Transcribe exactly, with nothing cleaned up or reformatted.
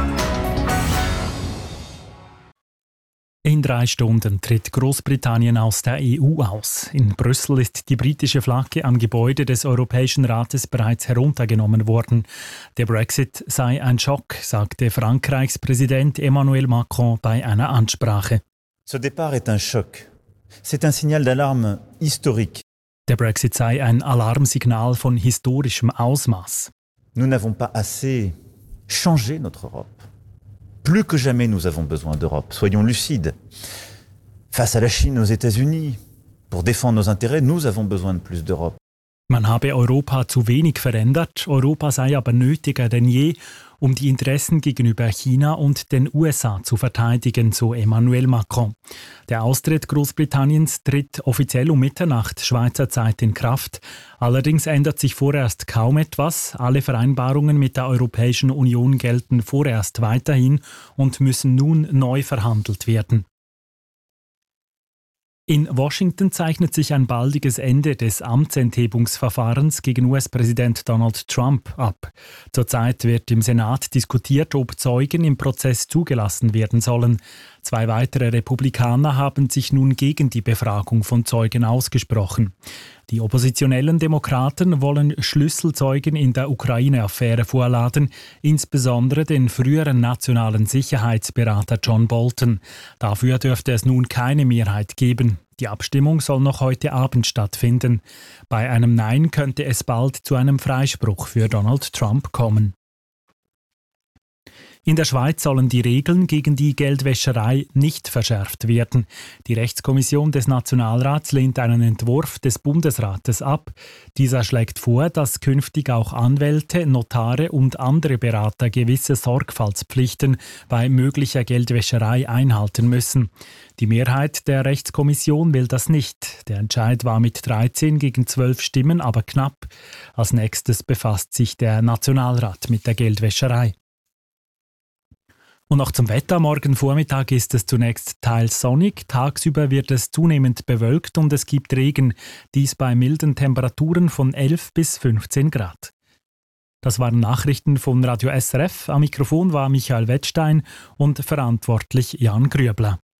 In drei Stunden tritt Großbritannien aus der E U aus. In Brüssel ist die britische Flagge am Gebäude des Europäischen Rates bereits heruntergenommen worden. Der Brexit sei ein Schock, sagte Frankreichs Präsident Emmanuel Macron bei einer Ansprache. Ce départ est un choc. C'est un signal d'alarme historique. Der Brexit sei ein Alarmsignal von historischem Ausmaß. Nous n'avons pas assez changé notre Europe. Plus que jamais, nous avons besoin d'Europe. Soyons lucides. Face à la Chine, aux États-Unis, pour défendre nos intérêts, nous avons besoin de plus d'Europe. Man habe Europa zu wenig verändert, Europa sei aber nötiger denn je, um die Interessen gegenüber China und den U S A zu verteidigen, so Emmanuel Macron. Der Austritt Großbritanniens tritt offiziell um Mitternacht Schweizer Zeit in Kraft. Allerdings ändert sich vorerst kaum etwas. Alle Vereinbarungen mit der Europäischen Union gelten vorerst weiterhin und müssen nun neu verhandelt werden. In Washington zeichnet sich ein baldiges Ende des Amtsenthebungsverfahrens gegen U S-Präsident Donald Trump ab. Zurzeit wird im Senat diskutiert, ob Zeugen im Prozess zugelassen werden sollen. Zwei weitere Republikaner haben sich nun gegen die Befragung von Zeugen ausgesprochen. Die oppositionellen Demokraten wollen Schlüsselzeugen in der Ukraine-Affäre vorladen, insbesondere den früheren nationalen Sicherheitsberater John Bolton. Dafür dürfte es nun keine Mehrheit geben. Die Abstimmung soll noch heute Abend stattfinden. Bei einem Nein könnte es bald zu einem Freispruch für Donald Trump kommen. In der Schweiz sollen die Regeln gegen die Geldwäscherei nicht verschärft werden. Die Rechtskommission des Nationalrats lehnt einen Entwurf des Bundesrates ab. Dieser schlägt vor, dass künftig auch Anwälte, Notare und andere Berater gewisse Sorgfaltspflichten bei möglicher Geldwäscherei einhalten müssen. Die Mehrheit der Rechtskommission will das nicht. Der Entscheid war mit dreizehn gegen zwölf Stimmen aber knapp. Als nächstes befasst sich der Nationalrat mit der Geldwäscherei. Und noch zum Wetter. Morgen Vormittag ist es zunächst teils sonnig. Tagsüber wird es zunehmend bewölkt und es gibt Regen. Dies bei milden Temperaturen von elf bis fünfzehn Grad. Das waren Nachrichten von Radio S R F. Am Mikrofon war Michael Wettstein und verantwortlich Jan Grübler.